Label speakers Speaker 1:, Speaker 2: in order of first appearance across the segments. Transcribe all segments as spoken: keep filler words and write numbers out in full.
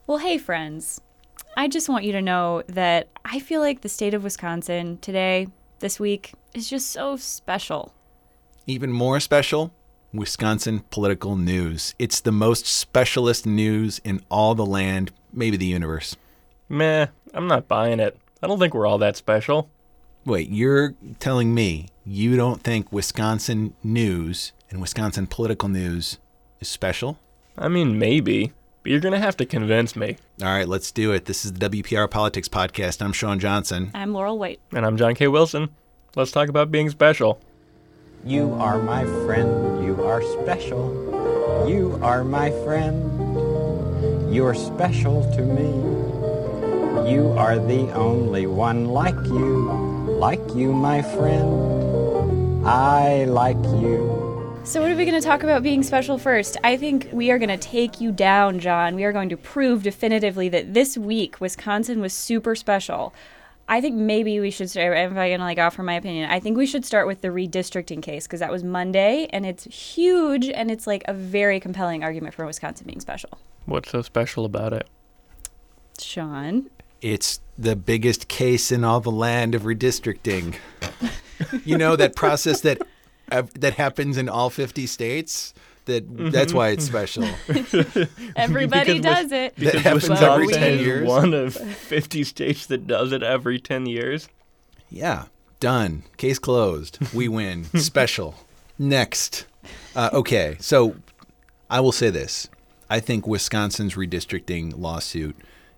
Speaker 1: Well, hey, friends. I just want you to know that I feel like the state of Wisconsin today, this week, is just so special.
Speaker 2: Even more special, Wisconsin political news. It's the most specialist news in all the land, maybe the universe.
Speaker 3: Meh, I'm not buying it. I don't think we're all that special.
Speaker 2: Wait, you're telling me you don't think Wisconsin news and Wisconsin political news is special?
Speaker 3: I mean, maybe. But you're going to have to convince me.
Speaker 2: All right, let's do it. This is the W P R Politics Podcast. I'm Sean Johnson.
Speaker 1: I'm Laurel White.
Speaker 3: And I'm John K. Wilson. Let's talk about being special.
Speaker 4: You are my friend. You are special. You are my friend. You're special to me. You are the only one like you. Like you, my friend. I like you.
Speaker 1: So what are we going to talk about being special first? I think we are going to take you down, John. We are going to prove definitively that this week Wisconsin was super special. I think maybe we should start, if I'm going to like offer my opinion, I think we should start with the redistricting case because that was Monday and it's huge and it's like a very compelling argument for Wisconsin being special.
Speaker 3: What's so special about it?
Speaker 1: Sean?
Speaker 2: It's the biggest case in all the land of redistricting. You know, that process that uh, that happens in all fifty states? That mm-hmm. That's why it's special.
Speaker 1: Everybody does it.
Speaker 2: That happens every ten years.
Speaker 3: Is one of fifty states that does it every ten years.
Speaker 2: Yeah. Done. Case closed. We win. Special. Next. Uh, okay. So I will say this. I think Wisconsin's redistricting lawsuit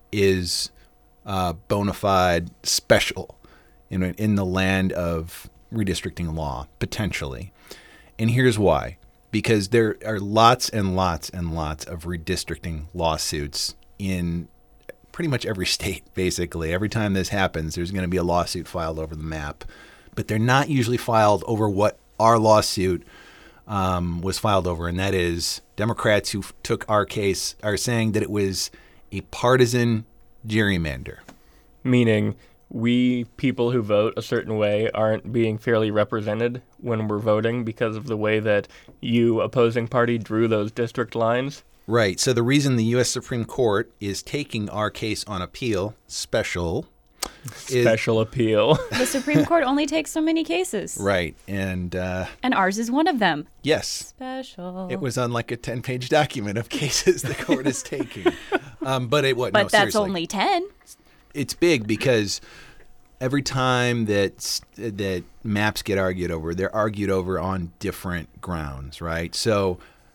Speaker 2: is uh, bona fide special in, in the land of redistricting law, potentially. And here's why. Because there are lots and lots and lots of redistricting lawsuits in pretty much every state, basically. Every time this happens, there's going to be a lawsuit filed over the map. But they're not usually filed over what our lawsuit um, was filed over, and that is Democrats who f- took our case are saying that it was a partisan gerrymander.
Speaker 3: Meaning we people who vote a certain way aren't being fairly represented when we're voting because of the way that you, opposing party, drew those district lines?
Speaker 2: Right. So the reason the U S Supreme Court is taking our case on appeal, special,
Speaker 3: Special
Speaker 2: is,
Speaker 3: appeal.
Speaker 1: The Supreme Court only takes so many cases.
Speaker 2: Right. And uh,
Speaker 1: and ours is one of them.
Speaker 2: Yes.
Speaker 1: Special.
Speaker 2: It was on like a ten-page document of cases the court is taking. Um, but it what?
Speaker 1: But
Speaker 2: no,
Speaker 1: that's
Speaker 2: seriously.
Speaker 1: only ten.
Speaker 2: It's big because every time that that maps get argued over, they're argued over on different grounds, right? So,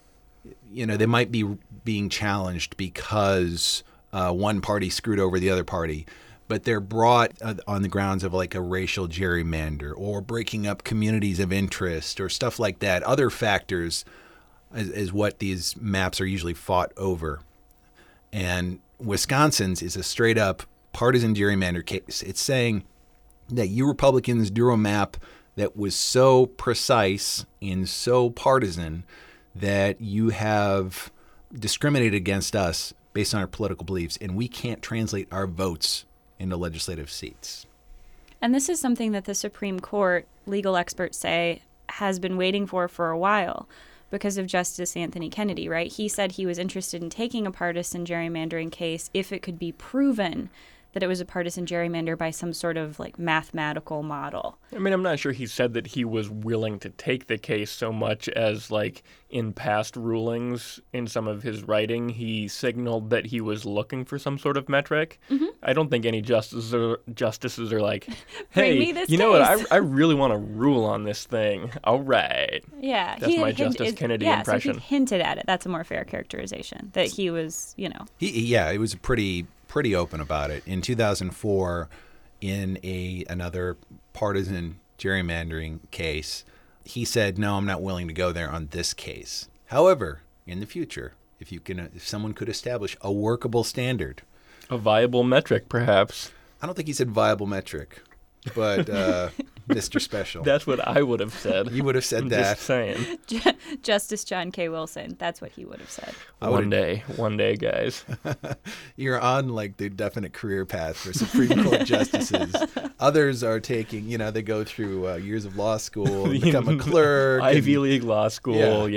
Speaker 2: you know, they might be being challenged because uh, one party screwed over the other party, but they're brought uh, on the grounds of like a racial gerrymander or breaking up communities of interest or stuff like that. Other factors is, is what these maps are usually fought over. And Wisconsin's is a straight up partisan gerrymander case. It's saying that you Republicans drew a map that was so precise and so partisan that you have discriminated against us based on our political beliefs, and we can't translate our votes into legislative seats.
Speaker 1: And this is something that the Supreme Court, legal experts say, has been waiting for for a while because of Justice Anthony Kennedy, right? He said he was interested in taking a partisan gerrymandering case if it could be proven that it was a partisan gerrymander by some sort of like mathematical model.
Speaker 3: I mean, I'm not sure he said that he was willing to take the case so much as like in past rulings in some of his writing, he signaled that he was looking for some sort of metric. Mm-hmm. I don't think any justices are, justices are like, hey,
Speaker 1: me this
Speaker 3: you know what,
Speaker 1: case.
Speaker 3: I, I really want to rule on this thing. All right.
Speaker 1: Yeah.
Speaker 3: That's
Speaker 1: he
Speaker 3: my
Speaker 1: hint-
Speaker 3: Justice
Speaker 1: is,
Speaker 3: Kennedy
Speaker 1: yeah,
Speaker 3: impression.
Speaker 1: So he hinted at it. That's a more fair characterization, that he was, you know.
Speaker 2: He, yeah, it was pretty pretty open about it. In two thousand four, in a another partisan gerrymandering case, he said, no, I'm not willing to go there on this case. However, in the future, if you can, if someone could establish a workable standard.
Speaker 3: A viable metric, perhaps.
Speaker 2: I don't think he said viable metric, but uh, Mister Special.
Speaker 3: That's what I would have said.
Speaker 2: You would have said
Speaker 3: I'm
Speaker 2: that.
Speaker 3: Just saying.
Speaker 1: Justice John K. Wilson. That's what he would have said.
Speaker 3: One day. One day, guys.
Speaker 2: You're on like the definite career path for Supreme Court justices. Others are taking, you know, they go through uh, years of law school, and become a clerk.
Speaker 3: Ivy
Speaker 2: and,
Speaker 3: League law school, yeah. yeah.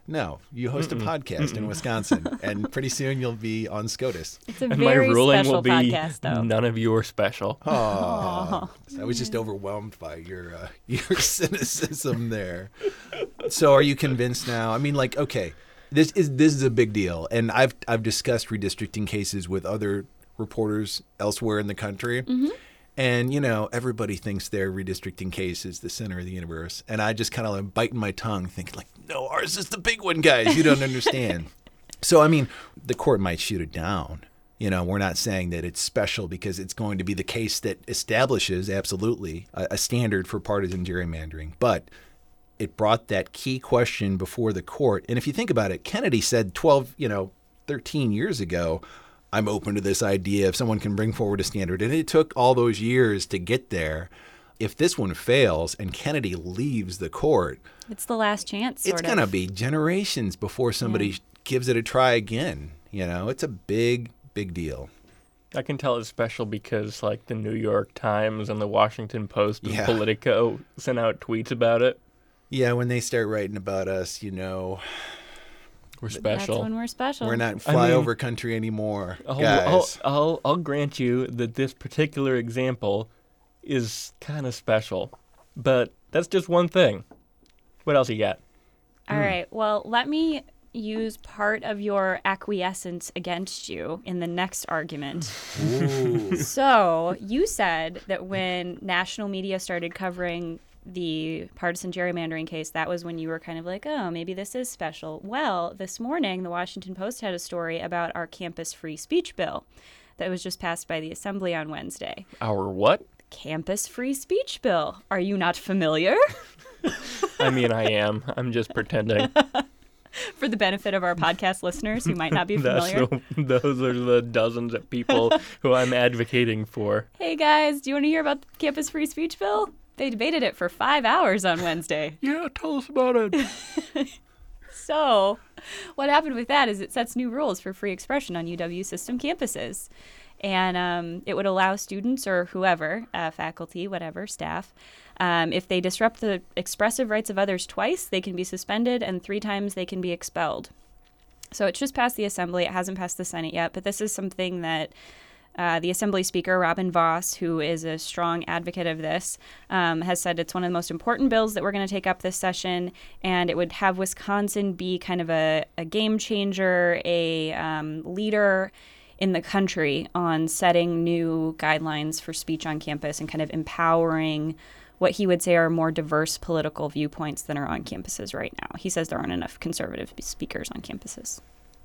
Speaker 2: No, you host a podcast in Wisconsin, and pretty soon you'll be on SCOTUS.
Speaker 1: It's a
Speaker 3: And my
Speaker 1: very
Speaker 3: ruling
Speaker 1: special
Speaker 3: will be
Speaker 1: podcast, though.
Speaker 3: none of you are special.
Speaker 2: Oh, I was just overwhelmed by your uh, your cynicism there. So, are you convinced now? I mean, like, okay, this is this is a big deal, and I've I've discussed redistricting cases with other reporters elsewhere in the country.
Speaker 1: Mm-hmm.
Speaker 2: And, you know, everybody thinks their redistricting case is the center of the universe. And I just kind of like biting my tongue thinking like, no, ours is the big one, guys. You don't understand. So, I mean, the court might shoot it down. You know, we're not saying that it's special because it's going to be the case that establishes absolutely a, a standard for partisan gerrymandering. But it brought that key question before the court. And if you think about it, Kennedy said twelve, you know, thirteen years ago, I'm open to this idea if someone can bring forward a standard. And it took all those years to get there. If this one fails and Kennedy leaves the court,
Speaker 1: It's the last chance, sort
Speaker 2: it's
Speaker 1: of.
Speaker 2: going to be generations before somebody
Speaker 1: Yeah.
Speaker 2: gives it a try again. You know, it's a big, big deal.
Speaker 3: I can tell it's special because, like, the New York Times and the Washington Post and
Speaker 2: Yeah.
Speaker 3: Politico sent out tweets about it.
Speaker 2: Yeah, when they start writing about us, you know,
Speaker 3: We're
Speaker 1: That's
Speaker 3: special.
Speaker 1: when we're special.
Speaker 2: we're not
Speaker 3: I mean-
Speaker 2: flyover country anymore,
Speaker 3: I'll,
Speaker 2: guys.
Speaker 3: I'll, I'll, I'll grant you that this particular example is kind of special, but that's just one thing. What else you got?
Speaker 1: All right. Well, let me use part of your acquiescence against you in the next argument.
Speaker 2: Ooh.
Speaker 1: So you said that when national media started covering the partisan gerrymandering case, that was when you were kind of like, oh, maybe this is special. Well, this morning, the Washington Post had a story about our campus free speech bill that was just passed by the Assembly on Wednesday.
Speaker 3: Our what?
Speaker 1: Campus free speech bill. Are you not familiar?
Speaker 3: I mean, I am. I'm just pretending.
Speaker 1: For the benefit of our podcast listeners who might not be
Speaker 3: That's
Speaker 1: familiar.
Speaker 3: the, those are the dozens of people who I'm advocating for.
Speaker 1: Hey guys, do you want to hear about the campus free speech bill? They debated it for five hours on Wednesday.
Speaker 3: Yeah, tell us about it.
Speaker 1: So, what happened with that is it sets new rules for free expression on U W system campuses. And um, it would allow students or whoever, uh, faculty, whatever, staff, um, if they disrupt the expressive rights of others twice, they can be suspended, and three times they can be expelled. So it's just passed the Assembly. It hasn't passed the Senate yet, but this is something that Uh, the Assembly Speaker, Robin Voss, who is a strong advocate of this, um, has said it's one of the most important bills that we're going to take up this session, and it would have Wisconsin be kind of a, a game changer, a um, leader in the country on setting new guidelines for speech on campus and kind of empowering what he would say are more diverse political viewpoints than are on campuses right now. He says there aren't enough conservative speakers on campuses.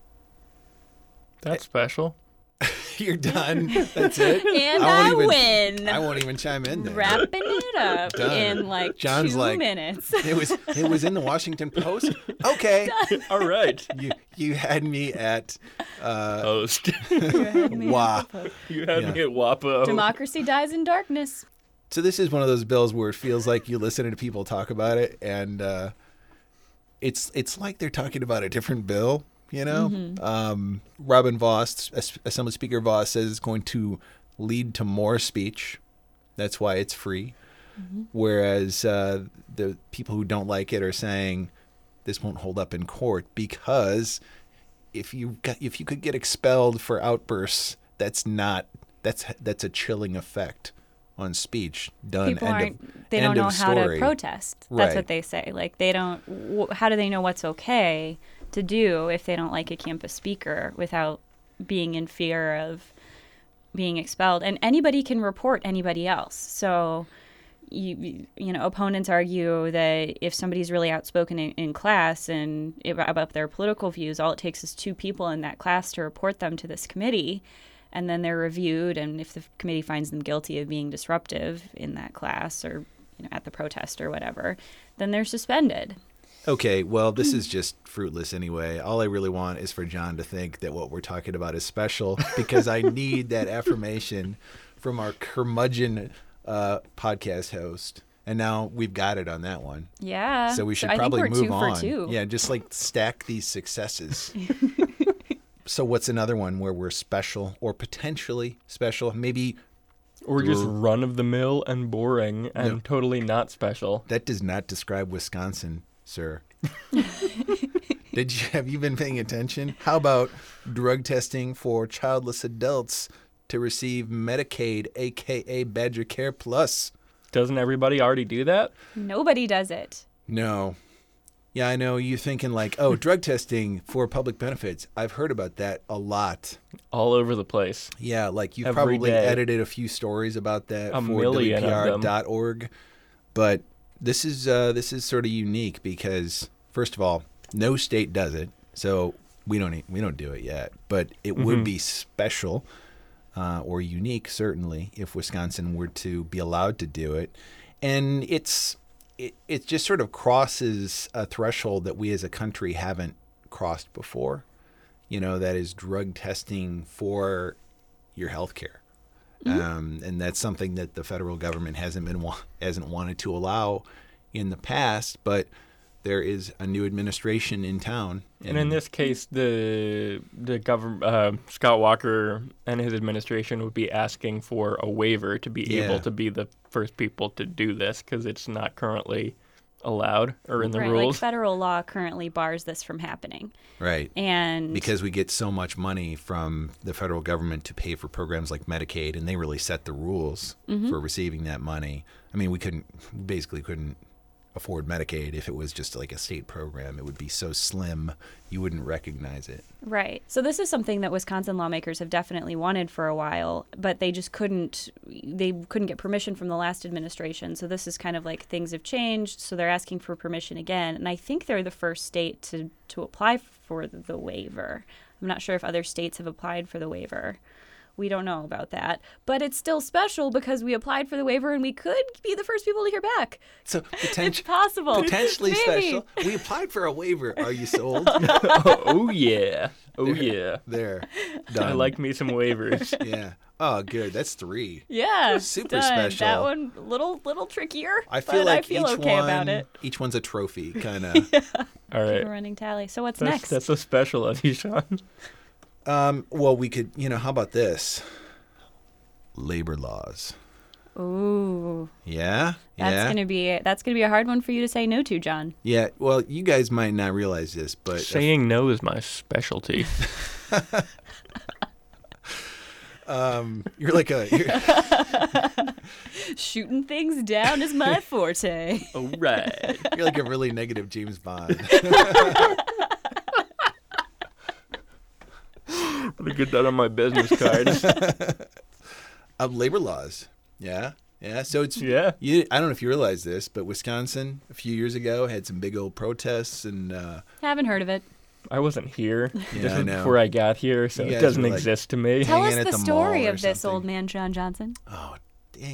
Speaker 3: That's special.
Speaker 2: You're done. That's it.
Speaker 1: And
Speaker 2: I
Speaker 1: I,
Speaker 2: won't
Speaker 1: win.
Speaker 2: I won't even chime in there.
Speaker 1: Wrapping it up
Speaker 2: Done.
Speaker 1: in like
Speaker 2: John's
Speaker 1: two
Speaker 2: like,
Speaker 1: minutes.
Speaker 2: It was it was in the Washington Post. Okay,
Speaker 3: All right.
Speaker 2: you you had me at uh,
Speaker 3: Host.
Speaker 2: wow.
Speaker 3: You had
Speaker 2: Yeah.
Speaker 3: me at WAPO.
Speaker 1: Democracy dies in darkness.
Speaker 2: So this is one of those bills where it feels like you listen to people talk about it, and uh, it's it's like they're talking about a different bill. You know,
Speaker 1: Mm-hmm.
Speaker 2: um, Robin Voss, As- Assembly Speaker Voss, says it's going to lead to more speech. That's why it's free.
Speaker 1: Mm-hmm.
Speaker 2: Whereas uh, the people who don't like it are saying this won't hold up in court because if you got, if you could get expelled for outbursts, that's not that's that's a chilling effect on speech. Done.
Speaker 1: People
Speaker 2: End
Speaker 1: aren't.
Speaker 2: of,
Speaker 1: They
Speaker 2: end
Speaker 1: don't know
Speaker 2: of
Speaker 1: how to
Speaker 2: story.
Speaker 1: protest. That's
Speaker 2: Right.
Speaker 1: what they say. Like they don't. W- how do they know what's okay to do if they don't like a campus speaker without being in fear of being expelled? And anybody can report anybody else. So. You, you know, opponents argue that if somebody's really outspoken in, in class and about their political views, all it takes is two people in that class to report them to this committee, and then they're reviewed. And if the committee finds them guilty of being disruptive in that class or you know, at the protest or whatever, then they're suspended.
Speaker 2: Okay, well, this is just fruitless anyway. All I really want is for John to think that what we're talking about is special because I need that affirmation from our curmudgeon uh, podcast host. And now we've got it on that one.
Speaker 1: Yeah.
Speaker 2: So we should
Speaker 1: I
Speaker 2: probably
Speaker 1: think we're
Speaker 2: move
Speaker 1: two
Speaker 2: on.
Speaker 1: For two.
Speaker 2: Yeah, just like stack these successes. So what's another one where we're special or potentially special? Maybe
Speaker 3: Or just
Speaker 2: Grr.
Speaker 3: run of the mill and boring and
Speaker 2: No.
Speaker 3: totally not special.
Speaker 2: that does not describe Wisconsin, sir. Did you have you been paying attention? How about drug testing for childless adults to receive Medicaid, aka Badger Care Plus?
Speaker 3: Doesn't everybody already do that?
Speaker 1: Nobody does it.
Speaker 2: No. Yeah, I know. You're thinking like, oh, drug testing for public benefits. I've heard about that a lot.
Speaker 3: All over the place.
Speaker 2: Yeah, like you've
Speaker 3: Every
Speaker 2: probably
Speaker 3: day.
Speaker 2: edited a few stories about that
Speaker 3: A
Speaker 2: for
Speaker 3: million of
Speaker 2: W P R
Speaker 3: them.
Speaker 2: dot org. But this is uh, this is sort of unique because, first of all, no state does it, so we don't e- we don't do it yet. But it
Speaker 3: Mm-hmm.
Speaker 2: would be special uh, or unique, certainly, if Wisconsin were to be allowed to do it. And it's it, it just sort of crosses a threshold that we as a country haven't crossed before. You know, that is drug testing for your health care.
Speaker 1: Mm-hmm.
Speaker 2: Um, and that's something that the federal government hasn't been wa- hasn't wanted to allow in the past, but there is a new administration in town.
Speaker 3: And in this case, the the government, uh, Scott Walker and his administration would be asking for a waiver to be
Speaker 2: Yeah.
Speaker 3: able to be the first people to do this because it's not currently allowed or in the
Speaker 1: right,
Speaker 3: rules.
Speaker 1: like federal law currently bars this from happening.
Speaker 2: Right.
Speaker 1: And
Speaker 2: Because we get so much money from the federal government to pay for programs like Medicaid, and they really set the rules
Speaker 1: Mm-hmm.
Speaker 2: for receiving that money. I mean, we couldn't, we basically couldn't afford Medicaid if it was just like a state program. It would be so slim, you wouldn't recognize it.
Speaker 1: Right. So this is something that Wisconsin lawmakers have definitely wanted for a while, but they just couldn't they couldn't get permission from the last administration. So this is kind of like things have changed, so they're asking for permission again. And I think they're the first state to to apply for the waiver. I'm not sure if other states have applied for the waiver. We don't know about that. But it's still special because we applied for the waiver and we could be the first people to hear back.
Speaker 2: So
Speaker 1: It's
Speaker 2: potential,
Speaker 1: possible.
Speaker 2: potentially
Speaker 1: Maybe.
Speaker 2: special. We applied for a waiver. Are you sold?
Speaker 3: oh, oh, yeah. Oh, yeah.
Speaker 2: There. Done.
Speaker 3: I like me some waivers.
Speaker 2: Yeah. Oh, good. That's three.
Speaker 1: Yeah.
Speaker 2: Super
Speaker 1: done.
Speaker 2: special.
Speaker 1: That one little little trickier.
Speaker 2: I feel
Speaker 1: but
Speaker 2: like
Speaker 1: I feel
Speaker 2: each
Speaker 1: okay
Speaker 2: one,
Speaker 1: about it.
Speaker 2: each one's a trophy, kind of.
Speaker 3: All
Speaker 1: Keep
Speaker 3: right.
Speaker 1: a running tally. So what's
Speaker 3: That's,
Speaker 1: next?
Speaker 3: that's so special of you, Sean.
Speaker 2: Um, well, we could, you know, how about this? Labor laws.
Speaker 1: Ooh,
Speaker 2: Yeah?
Speaker 1: that's
Speaker 2: yeah?
Speaker 1: gonna be that's gonna be a hard one for you to say no to, John.
Speaker 2: Yeah, well, you guys might not realize this, but
Speaker 3: Saying no is my specialty.
Speaker 2: um, you're like a you're,
Speaker 1: Shooting things down is my forte.
Speaker 3: All right.
Speaker 2: you're like a really negative James Bond.
Speaker 3: I'm going to get that on my business cards.
Speaker 2: um, labor laws. Yeah, yeah. So it's
Speaker 3: Yeah.
Speaker 2: You, I don't know if you realize this, but Wisconsin a few years ago had some big old protests, and uh,
Speaker 1: Haven't heard of it.
Speaker 3: I wasn't here.
Speaker 2: Yeah,
Speaker 3: this
Speaker 2: I
Speaker 3: is
Speaker 2: know.
Speaker 3: before I got here, so
Speaker 2: You
Speaker 3: it
Speaker 2: guys
Speaker 3: doesn't
Speaker 2: were like-
Speaker 3: exist to me.
Speaker 1: Tell
Speaker 2: Hanging
Speaker 1: us
Speaker 2: at
Speaker 1: the
Speaker 2: the
Speaker 1: story
Speaker 2: mall or
Speaker 1: of this
Speaker 2: something.
Speaker 1: old man, John Johnson.
Speaker 2: oh, dang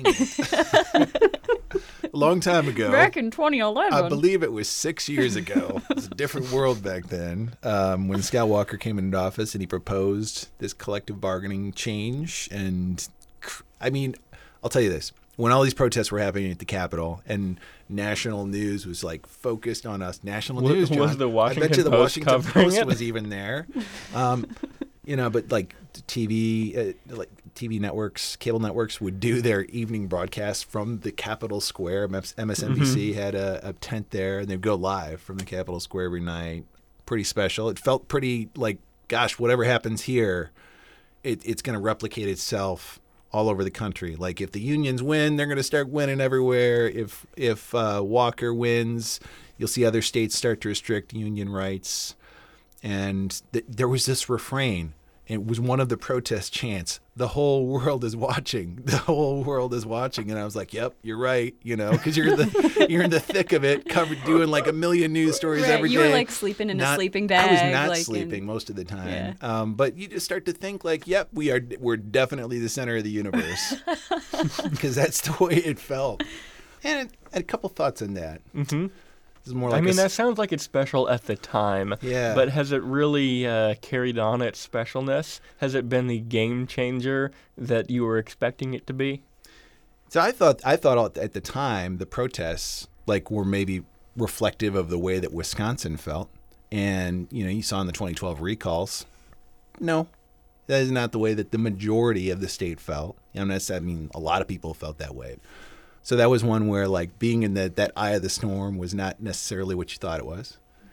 Speaker 2: it! A long time ago.
Speaker 1: Back in twenty eleven.
Speaker 2: I believe it was six years ago. It was a different world back then. Um, when Scott Walker came into office and he proposed this collective bargaining change. And I mean, I'll tell you this. When all these protests were happening at the Capitol and national news was like focused on us, national
Speaker 3: Was-
Speaker 2: news, John,
Speaker 3: was the
Speaker 2: I bet
Speaker 3: Washington
Speaker 2: you the
Speaker 3: Post
Speaker 2: Washington
Speaker 3: covering
Speaker 2: Post
Speaker 3: it?
Speaker 2: was even there. Um, you know, but like T V, uh, like T V networks, cable networks would do their evening broadcasts from the Capitol Square. M S N B C
Speaker 3: Mm-hmm.
Speaker 2: had a, a tent there, and they'd go live from the Capitol Square every night. Pretty special. It felt pretty like, gosh, whatever happens here, it, it's going to replicate itself all over the country. Like if the unions win, they're going to start winning everywhere. If if uh, Walker wins, you'll see other states start to restrict union rights. And th- there was this refrain. It was one of the protest chants. The whole world is watching. The whole world is watching. And I was like, "Yep, you're right." You know, because you're in the you're in the thick of it, covered doing like a million news stories
Speaker 1: Right,
Speaker 2: every day.
Speaker 1: you were like sleeping in a
Speaker 2: Not-
Speaker 1: sleeping
Speaker 2: I was
Speaker 1: bag,
Speaker 2: not
Speaker 1: like in-
Speaker 2: sleeping most of the time.
Speaker 1: Yeah.
Speaker 2: Um, but you just start to think like, "Yep, we are. We're definitely the center of the universe," because that's the way it felt. And I had a couple thoughts on that.
Speaker 3: hmm
Speaker 2: This is more like
Speaker 3: I mean,
Speaker 2: a,
Speaker 3: that
Speaker 2: s-
Speaker 3: sounds like it's special at the time.
Speaker 2: Yeah.
Speaker 3: But has it really uh, carried on its specialness? Has it been the game changer that you were expecting it to be?
Speaker 2: So I thought I thought at the time the protests like were maybe reflective of the way that Wisconsin felt, and you know you saw in the twenty twelve recalls. No, that is not the way that the majority of the state felt. You know, that's, I mean, a lot of people felt that way. So that was one where like being in the, that eye of the storm was not necessarily what you thought it was.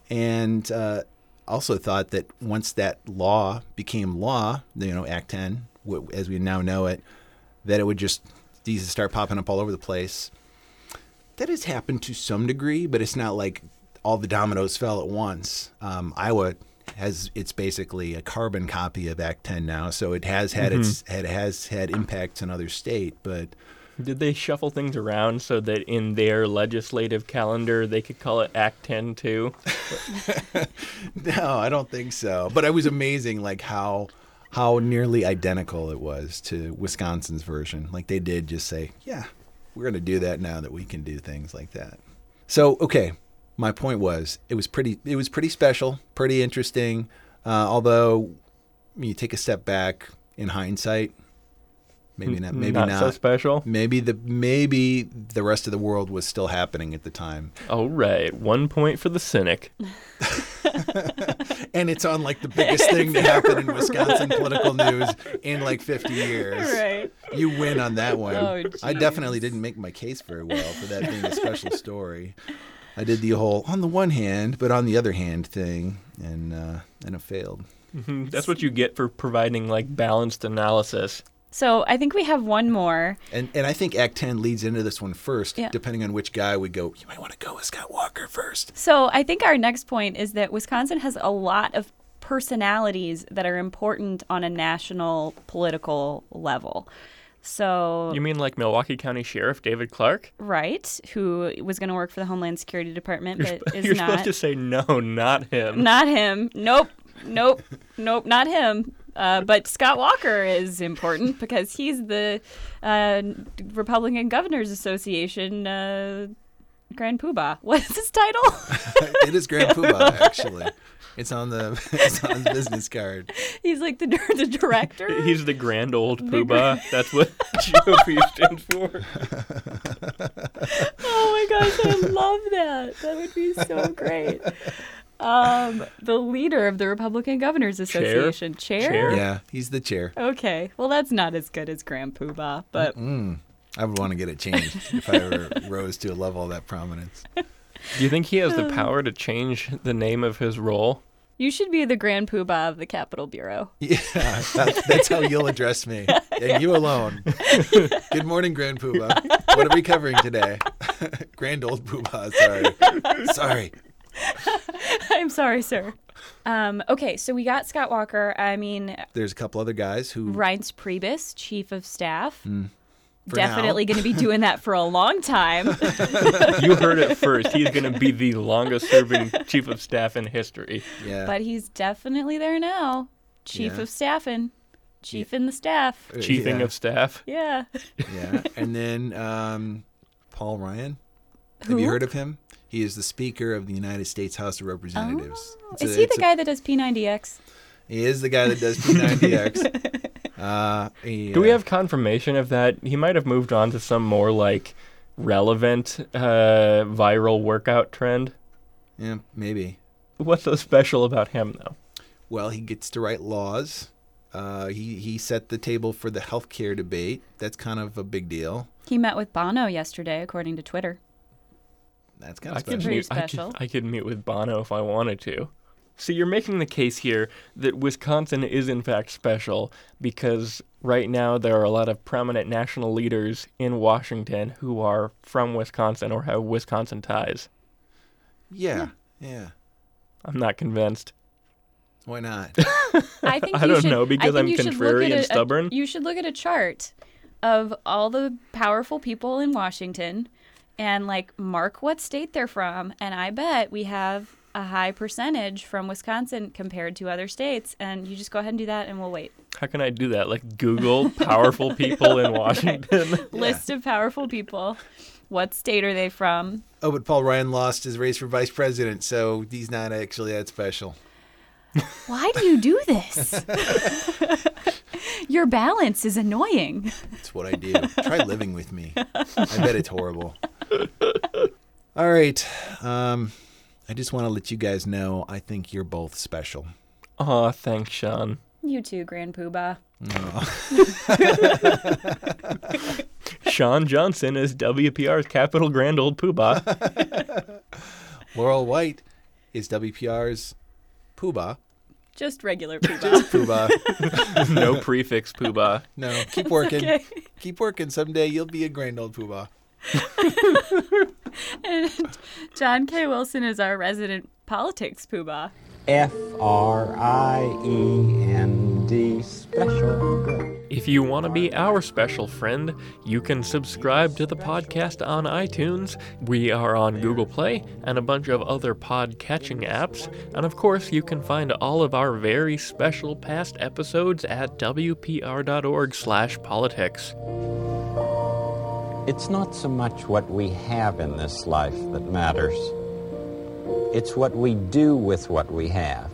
Speaker 2: and uh, also thought that once that law became law, you know, Act ten, w- as we now know it, that it would just, these would start popping up all over the place. That has happened to some degree, but it's not like all the dominoes fell at once. Um, Iowa has, it's basically a carbon copy of Act ten now, so it has had mm-hmm. its, it has had impacts in other state, but.
Speaker 3: Did they shuffle things around so that in their legislative calendar they could call it Act ten too?
Speaker 2: No, I don't think so. But it was amazing, like how how nearly identical it was to Wisconsin's version. Like they did just say, yeah, we're going to do that now that we can do things like that. So, okay, my point was it was pretty it was pretty special, pretty interesting. Uh, although when you take a step back in hindsight, maybe not maybe
Speaker 3: not,
Speaker 2: not
Speaker 3: so special.
Speaker 2: Maybe the maybe the rest of the world was still happening at the time.
Speaker 3: All right, one point for the cynic.
Speaker 2: And it's on like the biggest thing to happen in Wisconsin political news in like fifty years.
Speaker 1: Right.
Speaker 2: You win on that one.
Speaker 1: Oh,
Speaker 2: I definitely didn't make my case very well for that being a special story. I did the whole on the one hand, but on the other hand thing, and uh, and it failed.
Speaker 3: Mm-hmm. That's what you get for providing like balanced analysis.
Speaker 1: So I think we have one more.
Speaker 2: And and I think Act ten leads into this one first,
Speaker 1: yeah.
Speaker 2: depending on which guy we go. You might want to go with Scott Walker first.
Speaker 1: So I think our next point is that Wisconsin has a lot of personalities that are important on a national political level. So
Speaker 3: you mean like Milwaukee County Sheriff David Clark?
Speaker 1: Right, who was going to work for the Homeland Security Department,
Speaker 3: you're
Speaker 1: but
Speaker 3: sp-
Speaker 1: is
Speaker 3: you're
Speaker 1: not.
Speaker 3: You're supposed to say no, not him.
Speaker 1: Not him. Nope. Nope. Nope. Not him. Uh, but Scott Walker is important because he's the uh, Republican Governors Association uh, Grand Poobah. What's his title?
Speaker 2: It is Grand Poobah, actually. It's on the it's on his business card.
Speaker 1: He's like the the director.
Speaker 3: He's the Grand Old Poobah. That's what G O P stands for.
Speaker 1: Oh my gosh, I love that. That would be so great. Um, the leader of the Republican Governors Association. Chair?
Speaker 3: Chair? Chair?
Speaker 2: Yeah, he's the chair.
Speaker 1: Okay. Well, that's not as good as Grand Poobah, but...
Speaker 2: Mm-mm. I would want to get it changed if I ever rose to a level of that prominence.
Speaker 3: Do you think he has the power to change the name of his role?
Speaker 1: You should be the Grand Poobah of the Capitol Bureau.
Speaker 2: Yeah, that, that's how you'll address me. And you alone. Good morning, Grand Poobah. What are we covering today? Grand Old Poobah, sorry. Sorry.
Speaker 1: I'm sorry, sir. Um, okay, so we got Scott Walker. I mean...
Speaker 2: There's a couple other guys who...
Speaker 1: Reince Priebus, Chief of Staff.
Speaker 2: Mm,
Speaker 1: Definitely going to be doing that for a long time.
Speaker 3: You heard it first. He's going to be the longest-serving Chief of Staff in history.
Speaker 2: Yeah.
Speaker 1: But he's definitely there now. Chief
Speaker 2: yeah.
Speaker 1: of Staffing. Chief in the staff.
Speaker 3: Chiefing
Speaker 2: yeah.
Speaker 3: of staff.
Speaker 1: Yeah.
Speaker 2: Yeah. And then um, Paul Ryan.
Speaker 1: Who?
Speaker 2: Have you heard of him? He is the Speaker of the United States House of Representatives.
Speaker 1: Oh.
Speaker 2: It's
Speaker 1: Is
Speaker 2: a,
Speaker 1: he the
Speaker 2: a,
Speaker 1: guy that does P ninety X?
Speaker 2: He is the guy that does P ninety X. uh, he,
Speaker 3: Do we
Speaker 2: uh,
Speaker 3: have confirmation of that? He might have moved on to some more, like, relevant uh, viral workout trend.
Speaker 2: Yeah, maybe.
Speaker 3: What's so special about him, though?
Speaker 2: Well, he gets to write laws. Uh, he, he set the table for the healthcare debate. That's kind of a big deal.
Speaker 1: He met with Bono yesterday, according to Twitter.
Speaker 2: That's kind
Speaker 3: I
Speaker 2: of
Speaker 3: could,
Speaker 2: special.
Speaker 1: Pretty
Speaker 3: meet, I,
Speaker 1: special.
Speaker 3: could, I could meet with Bono if I wanted to. So you're making the case here that Wisconsin is in fact special because right now there are a lot of prominent national leaders in Washington who are from Wisconsin or have Wisconsin ties.
Speaker 2: Yeah, yeah.
Speaker 3: I'm not convinced.
Speaker 2: Why not?
Speaker 1: I think
Speaker 3: I
Speaker 1: you
Speaker 3: don't
Speaker 1: should,
Speaker 3: know, because
Speaker 1: I think
Speaker 3: I'm
Speaker 1: you should look
Speaker 3: contrary
Speaker 1: at
Speaker 3: and
Speaker 1: a-
Speaker 3: stubborn.
Speaker 1: A, you should look at a chart of all the powerful people in Washington and like mark what state they're from, and I bet we have a high percentage from Wisconsin compared to other states, and you just go ahead and do that and we'll wait.
Speaker 3: How can I do that? Like Google powerful people in Washington?
Speaker 1: List of powerful people. What state are they from?
Speaker 2: Oh, but Paul Ryan lost his race for vice president, so he's not actually that special.
Speaker 1: Why do you do this? Your balance is annoying.
Speaker 2: That's what I do. Try living with me. I bet it's horrible. All right. Um, I just want to let you guys know I think you're both special.
Speaker 3: Aw, thanks, Sean.
Speaker 1: You too, Grand Poobah.
Speaker 2: Oh.
Speaker 3: Sean Johnson is W P R's Capital Grand Old Poobah.
Speaker 2: Laurel White is W P R's Poobah.
Speaker 1: Just regular poobah.
Speaker 2: Just Poobah.
Speaker 3: No prefix, Poobah.
Speaker 2: No, keep working.
Speaker 1: Okay.
Speaker 2: Keep working. Someday you'll be a grand old Poobah.
Speaker 1: And John K. Wilson is our resident politics poobah.
Speaker 4: F R I E N D, special good.
Speaker 3: If you want to be our special friend, you can subscribe to the podcast on iTunes. We are on Google Play and a bunch of other pod-catching apps. And of course, you can find all of our very special past episodes at W P R dot org slash politics.
Speaker 4: It's not so much what we have in this life that matters. It's what we do with what we have.